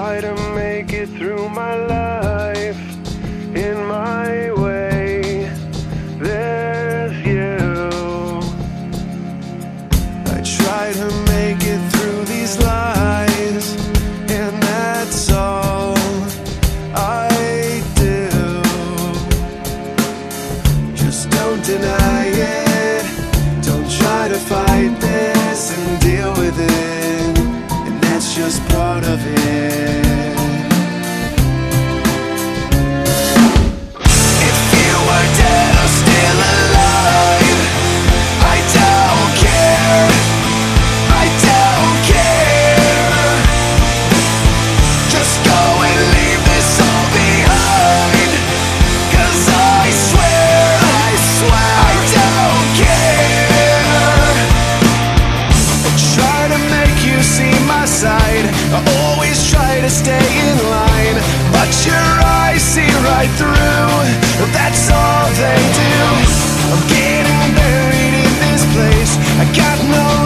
try to make it through my life in my way. There's you. I try to make it through these lies, and that's all I do. Just don't deny it. Don't try to fight this and deal with it, and that's just part of it. If you were dead or still alive, I don't care. I don't care. Just go and leave this all behind, 'cause I swear I don't care. I try to make you see my side. I always try to stay in line, but your eyes see right through. That's all they do. I'm getting buried in this place. I got no